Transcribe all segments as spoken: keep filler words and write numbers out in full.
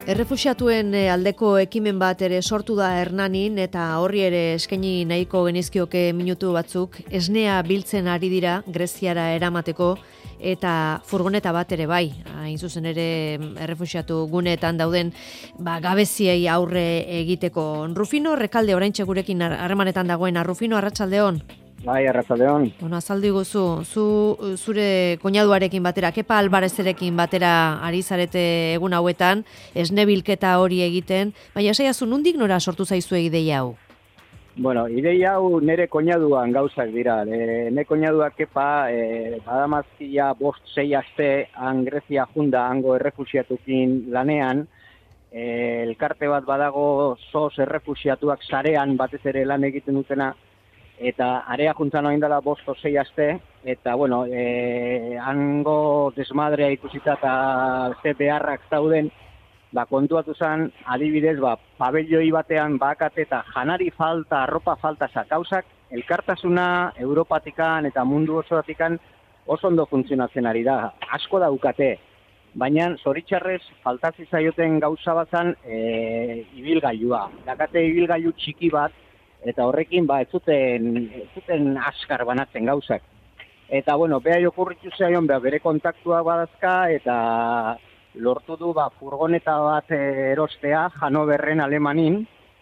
Errefuxiatuen aldeko ekimen bat ere sortu da Hernanin eta horri ere eskaini nahiko genizkioke minutu batzuk. Esnea biltzen ari dira Greziara eramateko eta furgoneta bat ere bai. Hain zuzen ere errefuxiatu guneetan dauden ba, gabeziei aurre egiteko. Rufino Rekalde oraintxe gurekin harremanetan dagoen. Rufino, arratsaldeon. Bai, arratsaldeon. Bueno, azaldu guzu, zu zure koinaduarekin batera, Kepa Albarezerekin batera ari zarete egun hauetan, esne bilketa hori egiten, baina esaiazu nondik nora sortu zaizu ideia hau? Bueno, ideia hau nere koinaduan gauzak dira. E, ne koinadua Kepa, e, badamazkia bost sei aste han Grezia junda hango errefuxiatukin lanean, e, elkarte bat badago sos errefuxiatuak sarean batez ere lan egiten dutena, eta area juntzan oin dela bosto sei aste, eta, bueno, e, hango desmadrea ikusita eta ze beharrak zauden, ba, kontuatu zen, adibidez, ba, pabelloi batean bakate eta janari falta, arropa falta zakauzak, elkartasuna Europatikan eta mundu osoatikan oso ondo funtzionatzen ari da, asko daukate, baina zoritxarrez faltazi zaioten gauza batzan e, ibilgailua, dakate ibilgailu txiki bat, eta horrekin ba ez zuten ez zuten askar banatzen gauzak. Eta bueno, bea okurritu zaion bea bere kontaktua badazka eta lortu du ba furgoneta bat erostea Hanoverren Alemanin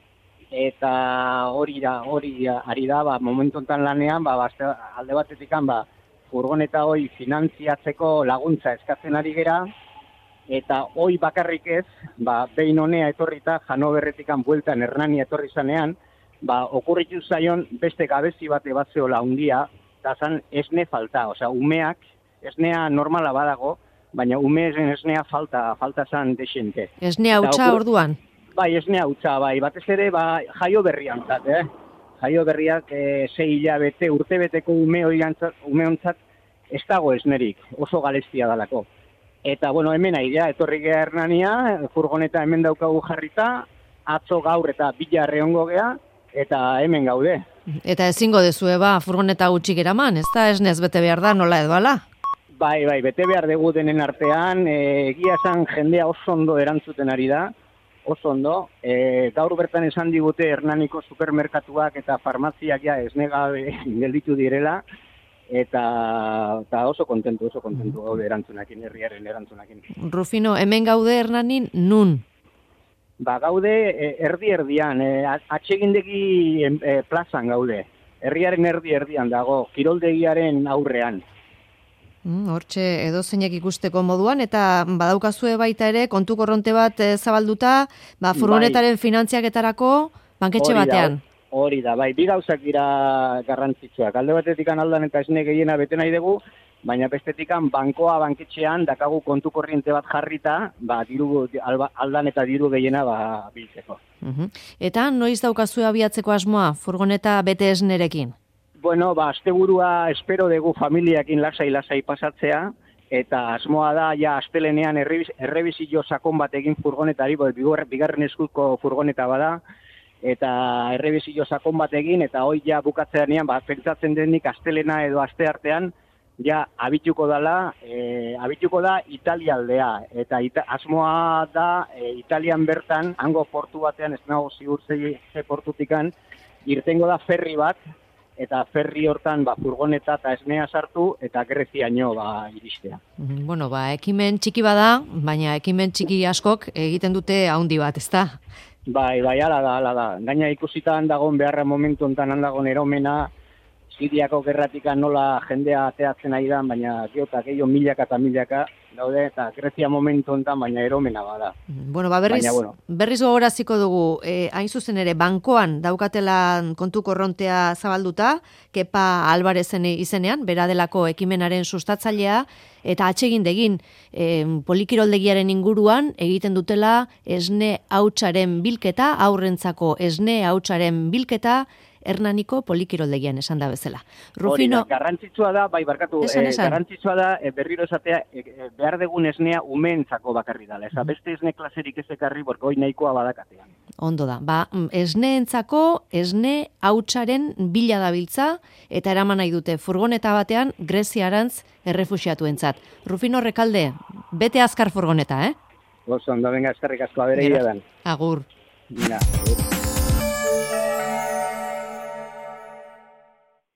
eta hori da hori ari da ba momentu hontan lanean ba alde batetikan ba furgoneta hori finantziatzeko laguntza eskatzen ari gera eta hoi bakarrik ez ba behin honea etorrita Hanoverretikan bueltan Hernani etorri zanean ba, okurritu zaion beste gabezi bate bat zeola handia, eta zan esne falta, osea, umeak, esnea normala badago, baina umeen esnea falta, falta zan desente. Esnea hautsa okur... orduan? Bai, esnea hautsa, bai, batez ere, ba, jaio berrian zat, eh? Jaio berriak, e, sei hilabete, urtebeteko ume umeontzat, ez dago esnerik, oso galestia dalako. Eta, bueno, hemen aidea, etorri geha Hernania, furgoneta hemen daukagu jarrita, atzo gaur eta bila egongo gea, eta hemen gaude. Eta ezingo dezue ba, furgoneta gutxik eraman, ez da esnez bete behar da, nola edo ala? Bai, bai, bete behar dugu denen artean, egia esan jendea oso ondo erantzuten ari da, oso ondo. E, gaur bertan esan digute Hernaniko supermerkatuak eta farmaziak ja esnegabe gelditu direla, eta, eta oso kontentu, oso kontentu gaude erantzunakin, herriaren erantzunakin. Rufino, hemen gaude Hernanin nun? Ba, gaude erdi-erdian, e, atsegindegi e, plazan gaude. Herriaren erdi-erdian dago, kiroldegiaren aurrean. Mm, hortxe edo zeinek ikusteko moduan, eta badaukazue baita ere, kontu korronte bat e, zabalduta, ba, furgonetaren bai. Finantziaketarako banketxe hori batean. Da, hori da, bai, bi gauzak dira garrantzitsuak. Alde batetik aldan eta esne gehiena bete nahi dugu, baina bestetikan bankoa banketxean dakagu kontu korriente bat jarrita, ba, diru, aldan eta diru gehiena ba, biltzeko. Uh-huh. Eta noiz daukazue abiatzeko asmoa, furgoneta bete esnerekin? Bueno, ba, asteburua espero dugu familiakin lasai-lasai pasatzea, eta asmoa da, ja, astelenean errebizio sakon bat egin furgonetari, bigarren eskuko furgoneta bada, eta errebizio sakon bat egin, eta hoi ja bukatzeanean, ba, pentsatzen denik astelena edo asteartean, ja, abituko dala, e, abituko da Italia aldea, eta ita, asmoa da e, Italian bertan, hango portu batean, ez nago zigur ze, ze portutikan, irtengo da ferri bat, eta ferri hortan ba, furgoneta eta esnea sartu, eta Greziaino ba, iristea. Bueno, ba, ekimen txiki bada, baina ekimen txiki askok egiten dute haundi bat, ezta? Bai, bai, ala da, ala da. Gaina ikusita handagon beharra momentu ontan handagon eromena, Siriako gerratikan nola jendea ateatzen ari da, baina geotak gehiago milaka eta milaka daude, eta Grezia momentu honetan, baina eromena bada. Bueno, ba berriz, baina, bueno. berriz gogoraziko dugu, eh, hain zuzen ere, bankoan daukatela kontu korrontea zabalduta, Kepa Albarezen izenean, bera delako ekimenaren sustatzailea, eta atsegindegin eh, polikiroldegiaren inguruan egiten dutela esne hautsaren bilketa, aurrentzako esne hautsaren bilketa, Hernaniko polikiroldegian esan da bezala. Rufino, hori da, garrantzitsua da, bai barkatu, esan, esan. Eh, garrantzitsua da eh, berriro esatea eh, behar degun esnea umeentzako bakarri dala. Eza, beste esne klaserik ez ekarri, borgoi nahikoa badakatean. Ondo da, ba, esneentzako esne hautsaren bila dabiltza eta eraman nahi dute furgoneta batean Greziarantz errefuxiatuentzat. Rufino Rekalde, bete azkar furgoneta, eh? Oso, ondo, venga, eskerrik asko, abere dan. Agur. Mira, agur.